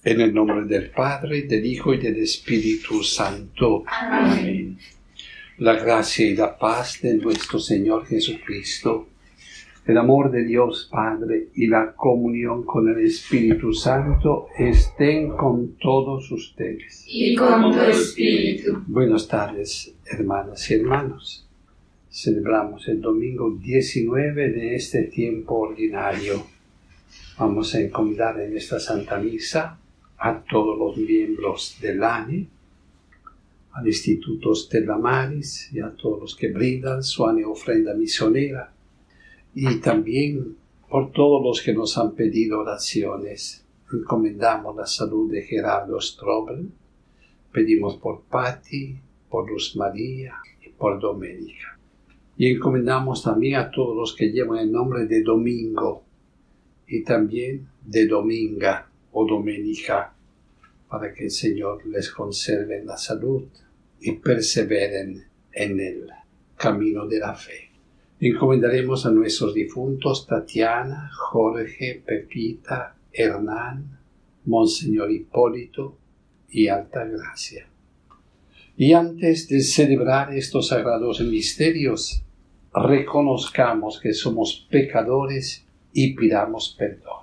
En el nombre del Padre, del Hijo y del Espíritu Santo. Amén. La gracia y la paz de nuestro Señor Jesucristo, el amor de Dios Padre y la comunión con el Espíritu Santo estén con todos ustedes. Y con tu espíritu. Buenas tardes, hermanas y hermanos. Celebramos el domingo 19 de este tiempo ordinario. Vamos a encomendar en esta Santa Misa a todos los miembros del ANE, al Instituto Stella Maris y a todos los que brindan su ofrenda misionera, y también por todos los que nos han pedido oraciones. Encomendamos la salud de Gerardo Strobel, pedimos por Patti, por Luz María y por Doménica. Y encomendamos también a todos los que llevan el nombre de Domingo y también de Dominga o Doménica, para que el Señor les conserve la salud y perseveren en el camino de la fe. Encomendaremos a nuestros difuntos Tatiana, Jorge, Pepita, Hernán, Monseñor Hipólito y Altagracia. Y antes de celebrar estos sagrados misterios, reconozcamos que somos pecadores y pidamos perdón.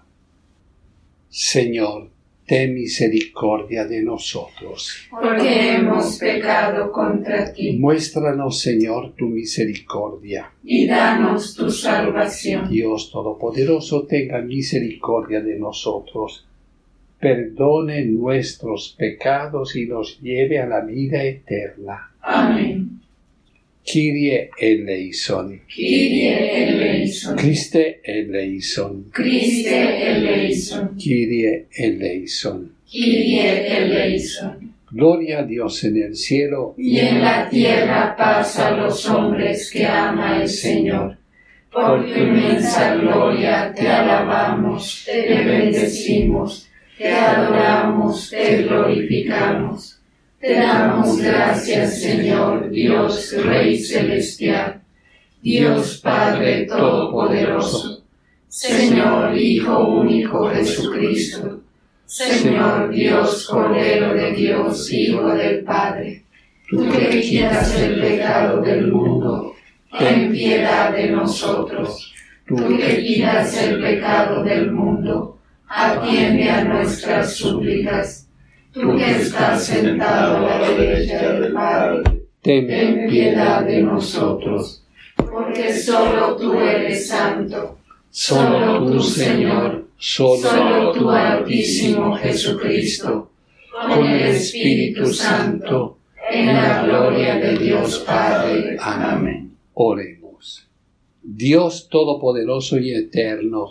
Señor, ten misericordia de nosotros. Porque hemos pecado contra ti. Muéstranos, Señor, tu misericordia. Y danos tu salvación. Dios Todopoderoso, tenga misericordia de nosotros. Perdone nuestros pecados y nos lleve a la vida eterna. Amén. Kyrie eleison. Kyrie eleison. Christe eleison. Christe eleison. Kyrie eleison. Kyrie eleison. Gloria a Dios en el cielo Y en la tierra paz a los hombres que ama el Señor. Por tu inmensa gloria te alabamos, te bendecimos, te adoramos, te glorificamos. Te damos gracias, Señor, Dios Rey Celestial, Dios Padre Todopoderoso, Señor Hijo único Jesucristo, Señor Dios Cordero de Dios, Hijo del Padre, tú que quitas el pecado del mundo, ten piedad de nosotros. Tú que quitas el pecado del mundo, atiende a nuestras súplicas. Tú que estás sentado a la derecha del Padre, ten piedad de nosotros, porque solo tú eres santo, solo tú, Señor, solo tú, Altísimo Jesucristo, con el Espíritu Santo, en la gloria de Dios Padre. Amén. Oremos. Dios Todopoderoso y Eterno,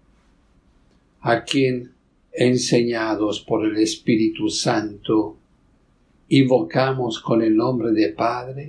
a quien, enseñados por el Espíritu Santo, invocamos con el nombre de Padre,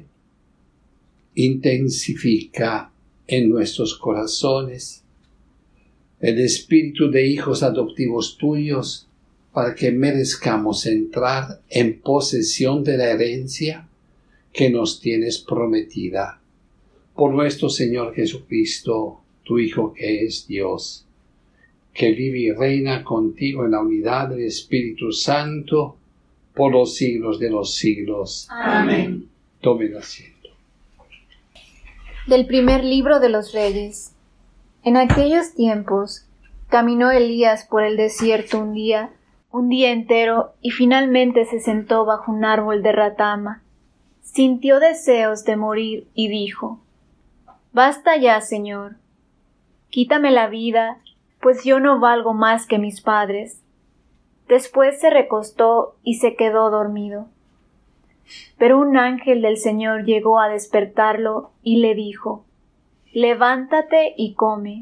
intensifica en nuestros corazones el espíritu de hijos adoptivos tuyos, para que merezcamos entrar en posesión de la herencia que nos tienes prometida. Por nuestro Señor Jesucristo, tu Hijo que es Dios, que vive y reina contigo en la unidad del Espíritu Santo, por los siglos de los siglos. Amén. Tomen asiento. Del primer libro de los Reyes. En aquellos tiempos, caminó Elías por el desierto un día entero, y finalmente se sentó bajo un árbol de ratama. Sintió deseos de morir y dijo: «Basta ya, Señor. Quítame la vida, pues yo no valgo más que mis padres». Después se recostó y se quedó dormido. Pero un ángel del Señor llegó a despertarlo y le dijo: «Levántate y come».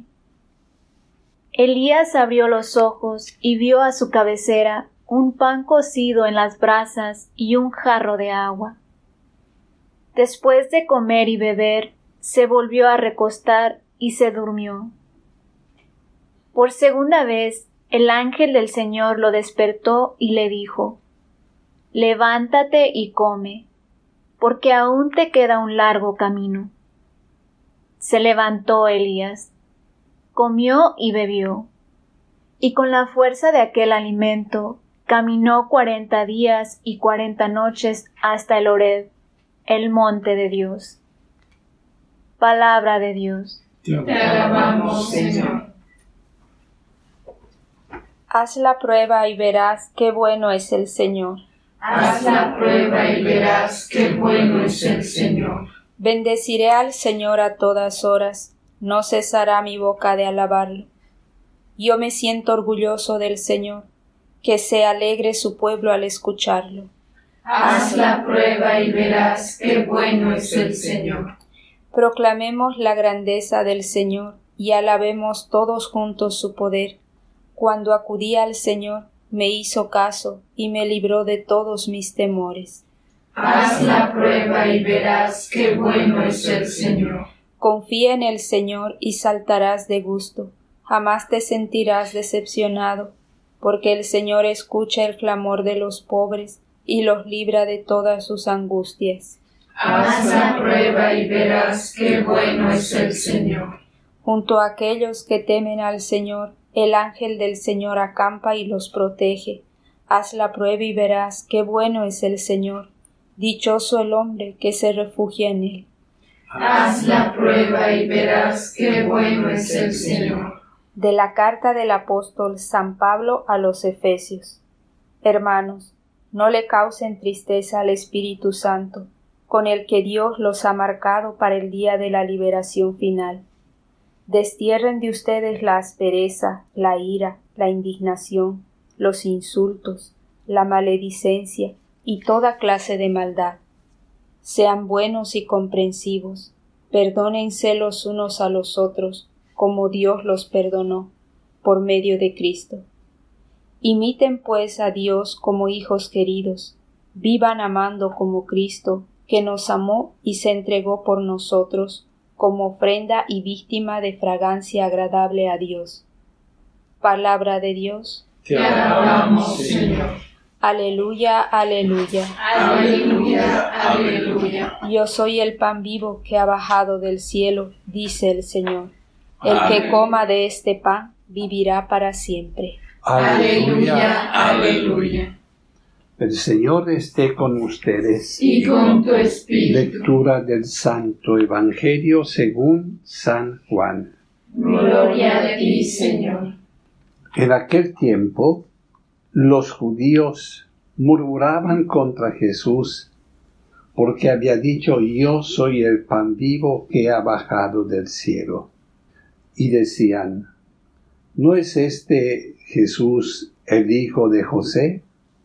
Elías abrió los ojos y vio a su cabecera un pan cocido en las brasas y un jarro de agua. Después de comer y beber, se volvió a recostar y se durmió. Por segunda vez, el ángel del Señor lo despertó y le dijo: «Levántate y come, porque aún te queda un largo camino». Se levantó Elías, comió y bebió, y con la fuerza de aquel alimento caminó 40 días y 40 noches hasta el Horeb, el monte de Dios. Palabra de Dios. Te alabamos, Señor. Haz la prueba y verás qué bueno es el Señor. Haz la prueba y verás qué bueno es el Señor. Bendeciré al Señor a todas horas, no cesará mi boca de alabarlo. Yo me siento orgulloso del Señor, que se alegre su pueblo al escucharlo. Haz la prueba y verás qué bueno es el Señor. Proclamemos la grandeza del Señor y alabemos todos juntos su poder. Cuando acudí al Señor, me hizo caso y me libró de todos mis temores. Haz la prueba y verás qué bueno es el Señor. Confía en el Señor y saltarás de gusto. Jamás te sentirás decepcionado, porque el Señor escucha el clamor de los pobres y los libra de todas sus angustias. Haz la prueba y verás qué bueno es el Señor. Junto a aquellos que temen al Señor, el ángel del Señor acampa y los protege. Haz la prueba y verás qué bueno es el Señor. Dichoso el hombre que se refugia en él. Haz la prueba y verás qué bueno es el Señor. De la carta del apóstol San Pablo a los Efesios. Hermanos, no le causen tristeza al Espíritu Santo, con el que Dios los ha marcado para el día de la liberación final. Destierren de ustedes la aspereza, la ira, la indignación, los insultos, la maledicencia y toda clase de maldad. Sean buenos y comprensivos, perdónense los unos a los otros, como Dios los perdonó, por medio de Cristo. Imiten pues a Dios como hijos queridos, vivan amando como Cristo, que nos amó y se entregó por nosotros, como ofrenda y víctima de fragancia agradable a Dios. Palabra de Dios. Te alabamos, Señor. Aleluya, aleluya. Aleluya, aleluya. Yo soy el pan vivo que ha bajado del cielo, dice el Señor. El que Amén. coma de este pan vivirá para siempre. Aleluya, aleluya. El Señor esté con ustedes. Y con tu espíritu. Lectura del Santo Evangelio según San Juan. Gloria a ti, Señor. En aquel tiempo, los judíos murmuraban contra Jesús porque había dicho: yo soy el pan vivo que ha bajado del cielo. Y decían: ¿no es este Jesús el hijo de José?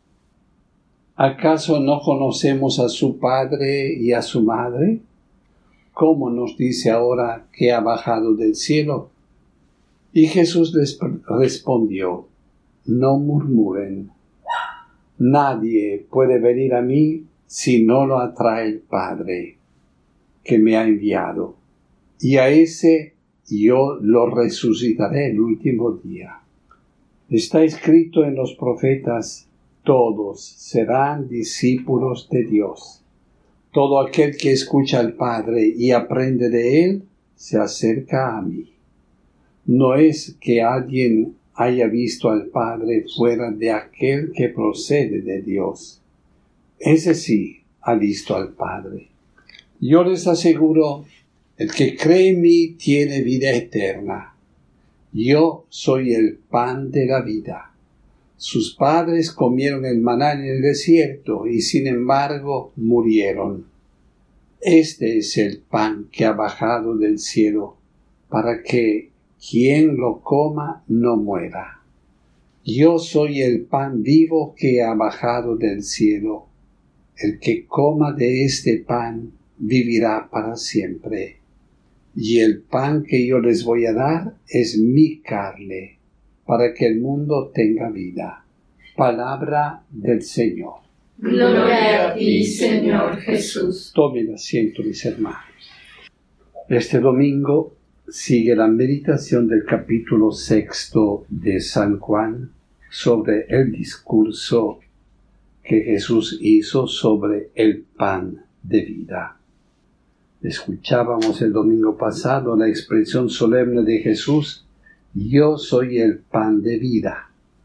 ¿Acaso no conocemos a su padre y a su madre? ¿Cómo nos dice ahora que ha bajado del cielo? Y Jesús les respondió: no murmuren. Nadie puede venir a mí si no lo atrae el Padre que me ha enviado, y a ese yo lo resucitaré el último día. Está escrito en los profetas: todos serán discípulos de Dios. Todo aquel que escucha al Padre y aprende de él, se acerca a mí. No es que alguien haya visto al Padre fuera de aquel que procede de Dios. Ese sí ha visto al Padre. Yo les aseguro, el que cree en mí tiene vida eterna. Yo soy el pan de la vida. Sus padres comieron el maná en el desierto y sin embargo murieron. Este es el pan que ha bajado del cielo, para que quien lo coma no muera. Yo soy el pan vivo que ha bajado del cielo. El que coma de este pan vivirá para siempre. Y el pan que yo les voy a dar es mi carne, para que el mundo tenga vida. Palabra del Señor. Gloria a ti, Señor Jesús. Tomen asiento, mis hermanos. Este domingo sigue la meditación del capítulo 6 de San Juan sobre el discurso que Jesús hizo sobre el pan de vida. Escuchábamos el domingo pasado la expresión solemne de Jesús: yo soy el pan de vida.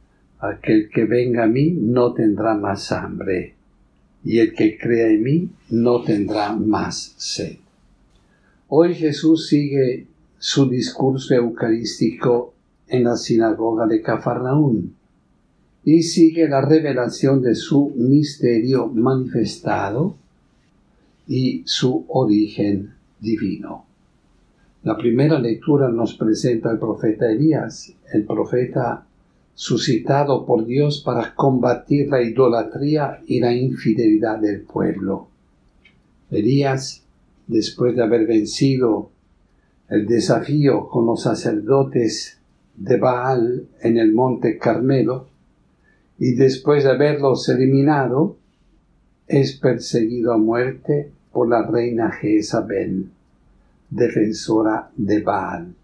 aquel que venga a mí no tendrá más hambre, y el que crea en mí no tendrá más sed. Hoy Jesús sigue su discurso eucarístico en la sinagoga de Cafarnaún y sigue la revelación de su misterio manifestado y su origen divino. La primera lectura nos presenta al profeta Elías, el profeta suscitado por Dios para combatir la idolatría y la infidelidad del pueblo. Elías, después de haber vencido el desafío con los sacerdotes de Baal en el monte Carmelo, y después de haberlos eliminado, es perseguido a muerte por la reina Jezabel, defensora de Baal.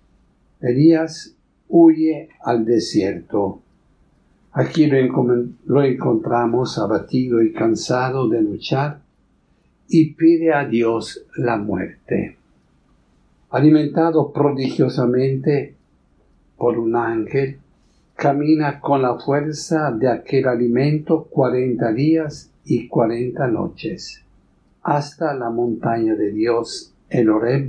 Elías huye al desierto. Aquí lo encontramos abatido y cansado de luchar y pide a Dios la muerte. Alimentado prodigiosamente por un ángel, camina con la fuerza de aquel alimento 40 días y 40 noches, hasta la montaña de Dios, el Horeb,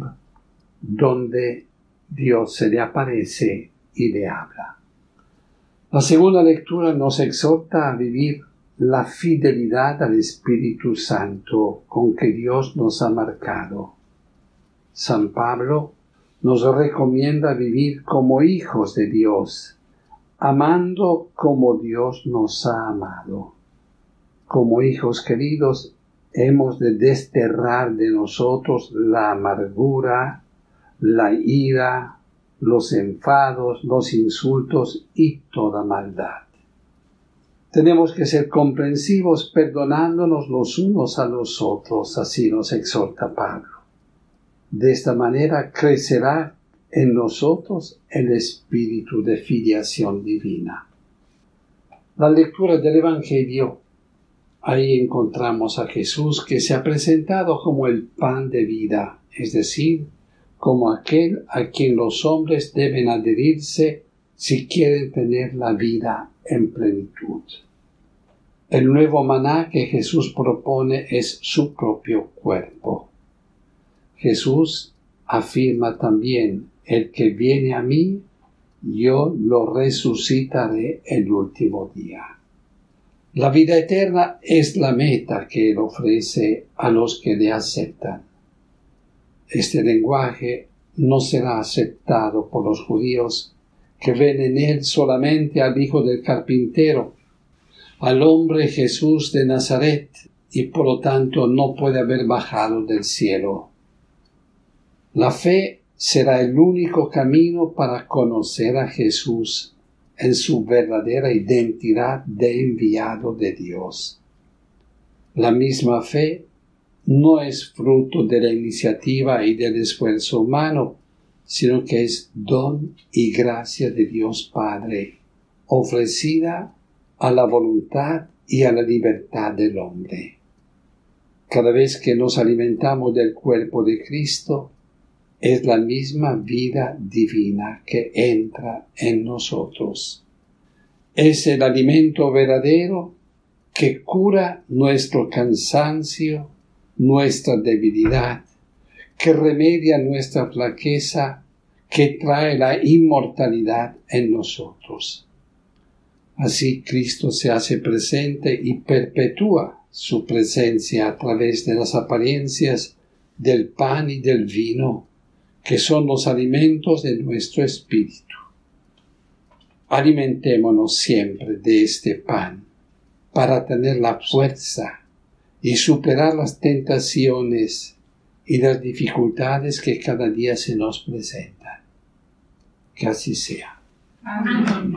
donde Dios se le aparece y le habla. La segunda lectura nos exhorta a vivir la fidelidad al Espíritu Santo con que Dios nos ha marcado. San Pablo nos recomienda vivir como hijos de Dios, amando como Dios nos ha amado. Como hijos queridos, hemos de desterrar de nosotros la amargura, la ira, los enfados, los insultos y toda maldad. Tenemos que ser comprensivos, perdonándonos los unos a los otros, así nos exhorta Pablo. De esta manera crecerá en nosotros el espíritu de filiación divina. La lectura del Evangelio, ahí encontramos a Jesús que se ha presentado como el pan de vida, es decir, como aquel a quien los hombres deben adherirse si quieren tener la vida en plenitud. El nuevo maná que Jesús propone es su propio cuerpo. Jesús afirma también: el que viene a mí, yo lo resucitaré el último día. La vida eterna es la meta que Él ofrece a los que le aceptan. Este lenguaje no será aceptado por los judíos, que ven en Él solamente al hijo del carpintero, al hombre Jesús de Nazaret, y por lo tanto no puede haber bajado del cielo. La fe será el único camino para conocer a Jesús en su verdadera identidad de enviado de Dios. La misma fe no es fruto de la iniciativa y del esfuerzo humano, sino que es don y gracia de Dios Padre, ofrecida a la voluntad y a la libertad del hombre. Cada vez que nos alimentamos del cuerpo de Cristo, es la misma vida divina que entra en nosotros. Es el alimento verdadero que cura nuestro cansancio, nuestra debilidad, que remedia nuestra flaqueza, que trae la inmortalidad en nosotros. Así Cristo se hace presente y perpetúa su presencia a través de las apariencias del pan y del vino, que son los alimentos de nuestro espíritu. Alimentémonos siempre de este pan para tener la fuerza y superar las tentaciones y las dificultades que cada día se nos presentan. Que así sea. Amén.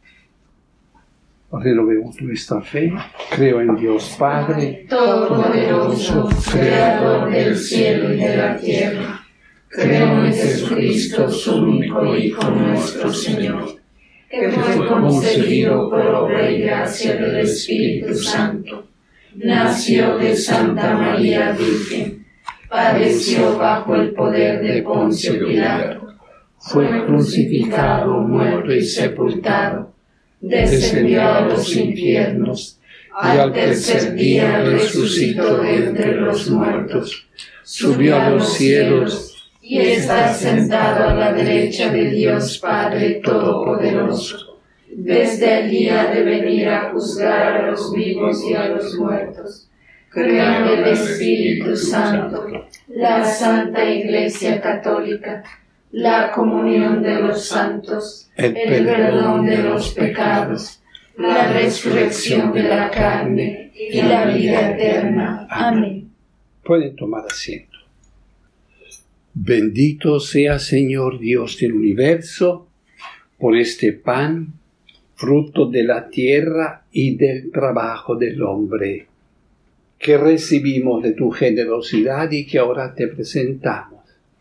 Renovemos nuestra fe. Creo en Dios Padre Todopoderoso, Creador del cielo y de la tierra. Creo en Jesucristo, su único Hijo nuestro Señor, que fue concebido por obra y gracia del Espíritu Santo. Nació de Santa María Virgen, padeció bajo el poder de Poncio Pilato, fue crucificado, muerto y sepultado, descendió a los infiernos, al tercer día resucitó de entre los muertos, subió a los cielos y está sentado a la derecha de Dios Padre Todopoderoso. Desde allí ha de venir a juzgar a los vivos y a los muertos. Creo en el Espíritu Santo, la Santa Iglesia Católica, la comunión de los santos, el perdón de los pecados, la resurrección de la carne y la vida eterna. Amén. Pueden tomar asiento. Bendito sea, Señor Dios del universo, por este pan, fruto de la tierra y del trabajo del hombre, que recibimos de tu generosidad y que ahora te presentamos.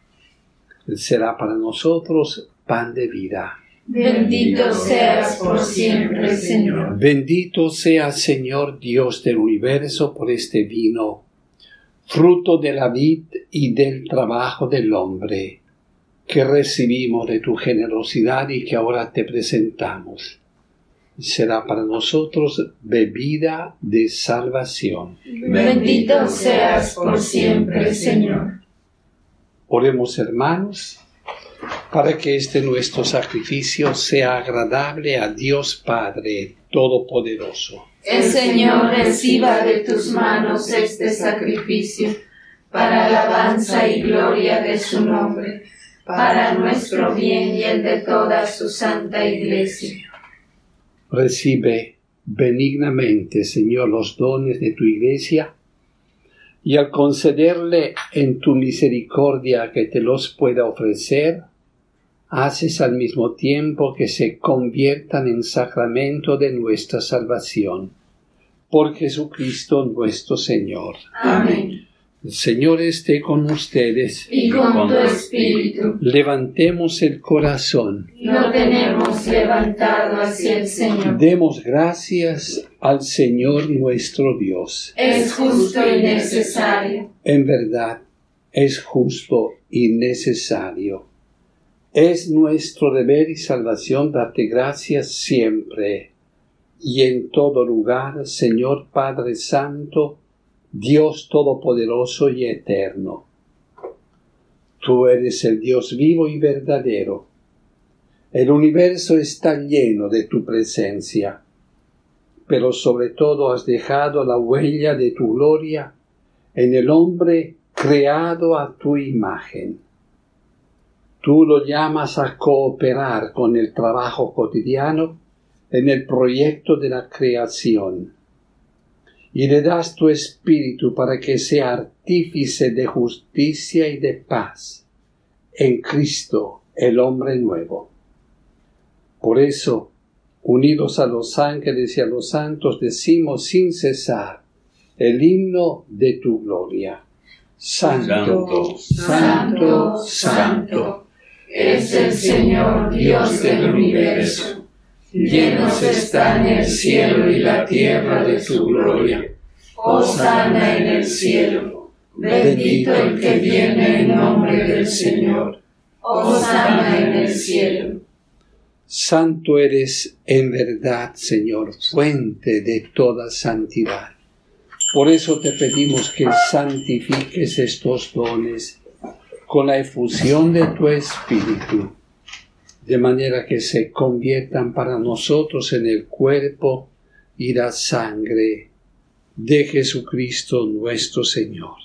Será para nosotros pan de vida. Bendito seas por siempre, Señor. Bendito sea, Señor Dios del universo, por este vino, fruto de la vid y del trabajo del hombre, que recibimos de tu generosidad y que ahora te presentamos. Será para nosotros bebida de salvación. Bendito seas por siempre, Señor. Oremos, hermanos, para que este nuestro sacrificio sea agradable a Dios Padre Todopoderoso. El Señor reciba de tus manos este sacrificio, para alabanza y gloria de su nombre, para nuestro bien y el de toda su santa Iglesia. Recibe benignamente, Señor, los dones de tu Iglesia, y al concederle en tu misericordia que te los pueda ofrecer, haces al mismo tiempo que se conviertan en sacramento de nuestra salvación. Por Jesucristo nuestro Señor. Amén. El Señor esté con ustedes. Y con tu espíritu. Levantemos el corazón. Lo tenemos levantado hacia el Señor. Demos gracias al Señor nuestro Dios. Es justo y necesario. En verdad, es justo y necesario. Es nuestro deber y salvación darte gracias siempre y en todo lugar, Señor Padre Santo, Dios Todopoderoso y Eterno. Tú eres el Dios vivo y verdadero. El universo está lleno de tu presencia, pero sobre todo has dejado la huella de tu gloria en el hombre creado a tu imagen. Tú lo llamas a cooperar con el trabajo cotidiano en el proyecto de la creación, y le das tu espíritu para que sea artífice de justicia y de paz en Cristo, el hombre nuevo. Por eso, unidos a los ángeles y a los santos, decimos sin cesar el himno de tu gloria. Santo, santo, santo, es el Señor Dios del universo. Llenos están el cielo y la tierra de tu gloria. Hosana en el cielo. Bendito el que viene en nombre del Señor. Hosana en el cielo. Santo eres en verdad, Señor, fuente de toda santidad. Por eso te pedimos que santifiques estos dones con la efusión de tu Espíritu, de manera que se conviertan para nosotros en el cuerpo y la sangre de Jesucristo nuestro Señor,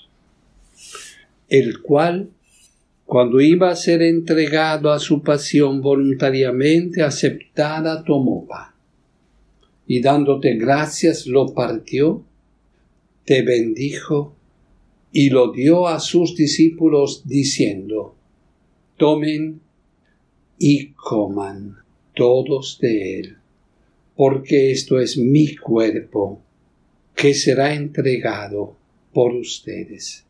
el cual, cuando iba a ser entregado a su pasión voluntariamente aceptada, tomó pan, y dándote gracias lo partió, te bendijo y lo dio a sus discípulos diciendo: tomen y coman todos de él, porque esto es mi cuerpo, que será entregado por ustedes.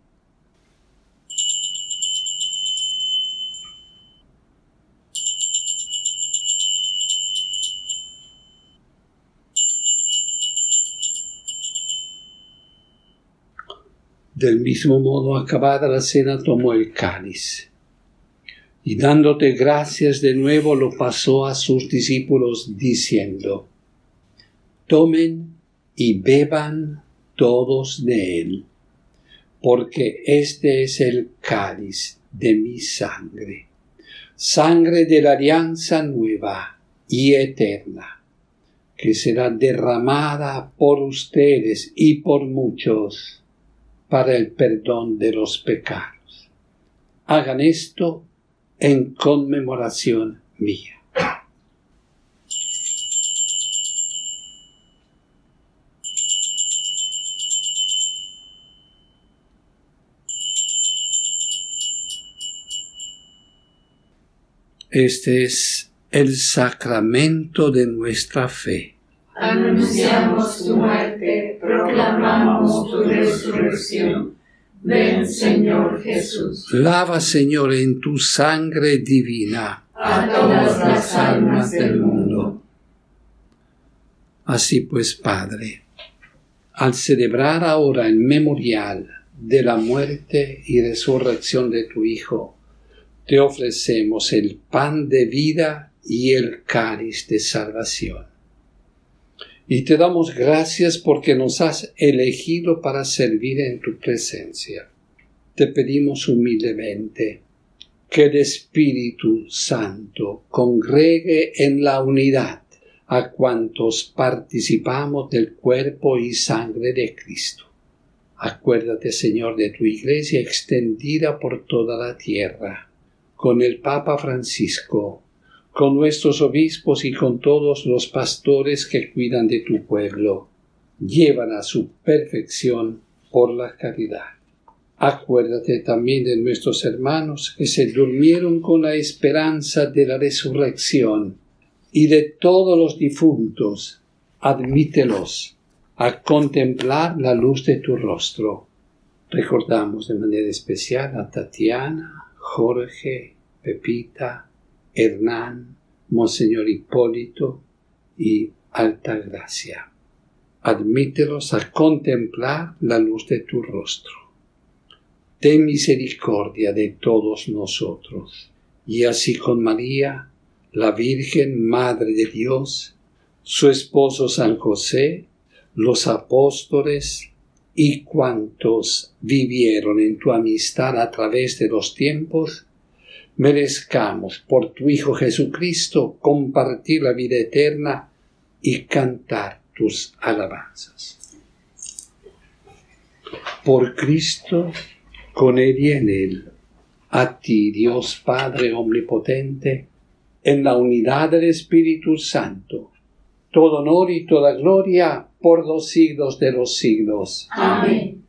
Del mismo modo, acabada la cena, tomó el cáliz, Y dándote gracias de nuevo lo pasó a sus discípulos diciendo: tomen y beban todos de él, porque este es el cáliz de mi sangre, sangre de la alianza nueva y eterna, que será derramada por ustedes y por muchos para el perdón de los pecados. Hagan esto en conmemoración mía. Este es el sacramento de nuestra fe. Anunciamos tu muerte, proclamamos tu resurrección. Ven, Señor Jesús. Lava, Señor, en tu sangre divina a todas las almas del mundo. Así pues, Padre, al celebrar ahora el memorial de la muerte y resurrección de tu Hijo, te ofrecemos el pan de vida y el cáliz de salvación. Y te damos gracias porque nos has elegido para servir en tu presencia. Te pedimos humildemente que el Espíritu Santo congregue en la unidad a cuantos participamos del cuerpo y sangre de Cristo. Acuérdate, Señor, de tu Iglesia extendida por toda la tierra, con el Papa Francisco, con nuestros obispos y con todos los pastores que cuidan de tu pueblo. Llévala a su perfección por la caridad. Acuérdate también de nuestros hermanos que se durmieron con la esperanza de la resurrección y de todos los difuntos. Admítelos a contemplar la luz de tu rostro. Recordamos de manera especial a Tatiana, Jorge, Pepita, Hernán, Monseñor Hipólito y Altagracia. Admítelos a contemplar la luz de tu rostro. Ten misericordia de todos nosotros, y así con María, la Virgen Madre de Dios, su esposo San José, los apóstoles y cuantos vivieron en tu amistad a través de los tiempos, merezcamos por tu Hijo Jesucristo compartir la vida eterna y cantar tus alabanzas. Por Cristo, con Él y en Él, a ti, Dios Padre Omnipotente, en la unidad del Espíritu Santo, todo honor y toda gloria por los siglos de los siglos. Amén.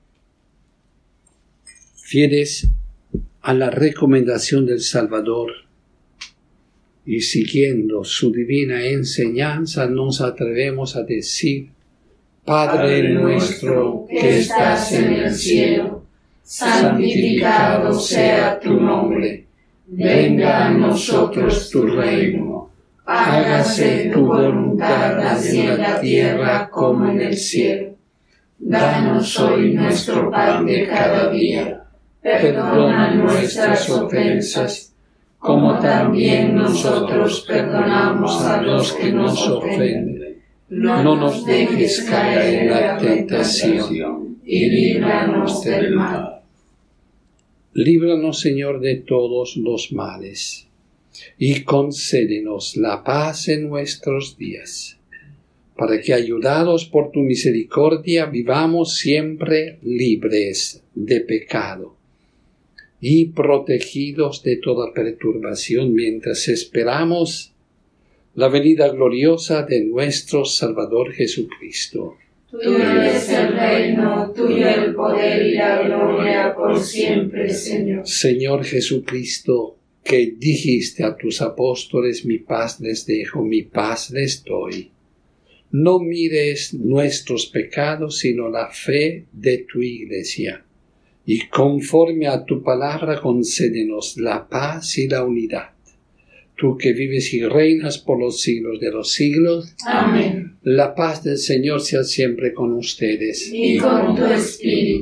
Fieles a la recomendación del Salvador y siguiendo su divina enseñanza, nos atrevemos a decir: Padre nuestro que estás en el cielo, santificado sea tu nombre. Venga a nosotros tu reino. Hágase tu voluntad así en la tierra como en el cielo. Danos hoy nuestro pan de cada día. Perdona nuestras ofensas, como también nosotros perdonamos a los que nos ofenden. No nos dejes caer en la tentación, y líbranos del mal. Líbranos, Señor, de todos los males, y concédenos la paz en nuestros días, para que, ayudados por tu misericordia, vivamos siempre libres de pecado y protegidos de toda perturbación mientras esperamos la venida gloriosa de nuestro Salvador Jesucristo. Tuyo es el reino, tuyo el poder y la gloria por siempre, Señor. Señor Jesucristo, que dijiste a tus apóstoles: mi paz les dejo, mi paz les doy. No mires nuestros pecados, sino la fe de tu Iglesia. Y conforme a tu palabra concédenos la paz y la unidad. Tú que vives y reinas por los siglos de los siglos. Amén. La paz del Señor sea siempre con ustedes. Y con tu espíritu.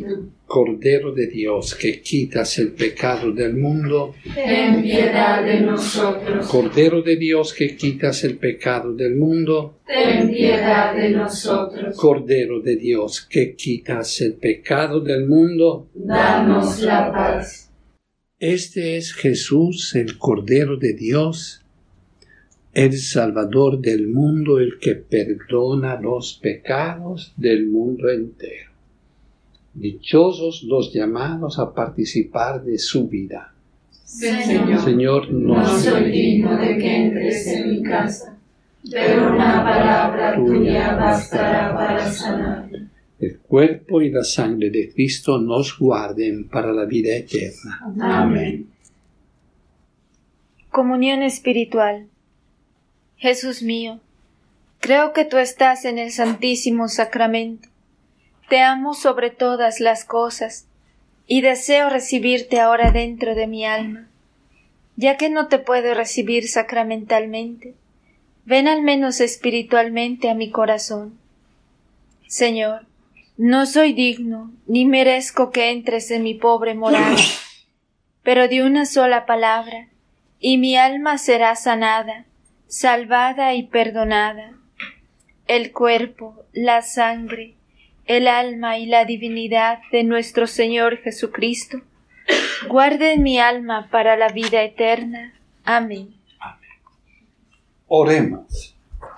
Cordero de Dios, que quitas el pecado del mundo, ten piedad de nosotros. Cordero de Dios, que quitas el pecado del mundo, ten piedad de nosotros. Cordero de Dios, que quitas el pecado del mundo, danos la paz. Este es Jesús, el Cordero de Dios, el Salvador del mundo, el que perdona los pecados del mundo entero. Dichosos los llamados a participar de su vida. Señor, no soy digno de que entres en mi casa, pero una palabra tuya bastará para sanar. El cuerpo y la sangre de Cristo nos guarden para la vida eterna. Amén. Comunión espiritual. Jesús mío, creo que tú estás en el Santísimo Sacramento. Te amo sobre todas las cosas y deseo recibirte ahora dentro de mi alma. Ya que no te puedo recibir sacramentalmente, ven al menos espiritualmente a mi corazón. Señor, no soy digno ni merezco que entres en mi pobre morada, pero di una sola palabra y mi alma será sanada, salvada y perdonada. El cuerpo, la sangre, el alma y la divinidad de nuestro Señor Jesucristo guarden mi alma para la vida eterna. Amén. Oremos.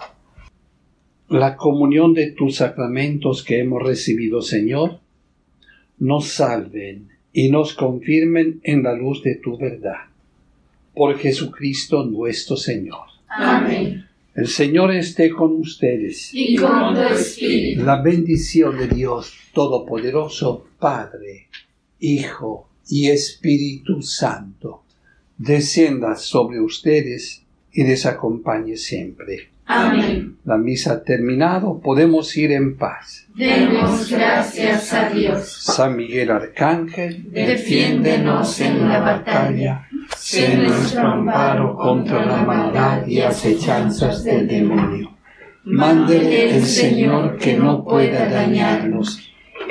La comunión de tus sacramentos que hemos recibido, Señor, nos salven y nos confirmen en la luz de tu verdad. Por Jesucristo nuestro Señor. Amén. El Señor esté con ustedes. Y con tu espíritu. La bendición de Dios Todopoderoso, Padre, Hijo y Espíritu Santo, descienda sobre ustedes y les acompañe siempre. Amén. La misa ha terminado, podemos ir en paz. Demos gracias a Dios. San Miguel Arcángel, Defiéndenos en la batalla. Sé nuestro amparo contra la maldad y acechanzas del demonio. Mándele el Señor que no pueda dañarnos.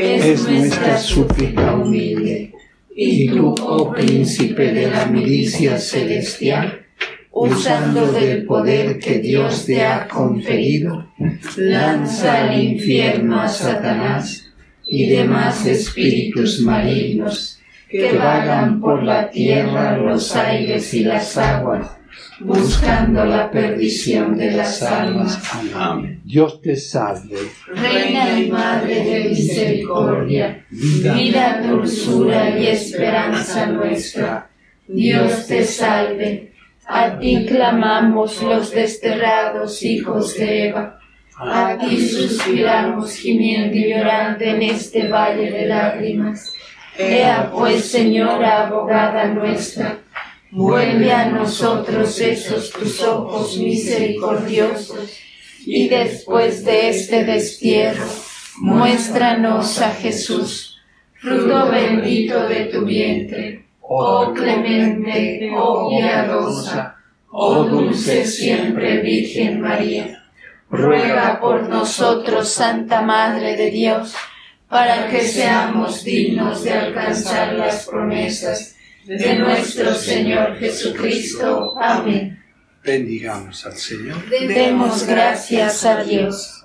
Es nuestra súplica humilde. Y tú, oh príncipe de la milicia celestial, usando del poder que Dios te ha conferido, lanza al infierno a Satanás y demás espíritus malignos que vagan por la tierra, los aires y las aguas, buscando la perdición de las almas. Amén. Dios te salve, Reina y Madre de misericordia, vida, dulzura y esperanza nuestra. Dios te salve. A ti clamamos los desterrados hijos de Eva. A ti suspiramos gimiendo y llorando en este valle de lágrimas. Ea pues, Señora abogada nuestra, vuelve a nosotros esos tus ojos misericordiosos, y después de este destierro, muéstranos a Jesús, fruto bendito de tu vientre. Oh clemente, oh piadosa, oh dulce siempre Virgen María, ruega por nosotros, Santa Madre de Dios, para que seamos dignos de alcanzar las promesas de nuestro Señor Jesucristo. Amén. bendigamos al Señor. Demos gracias a Dios.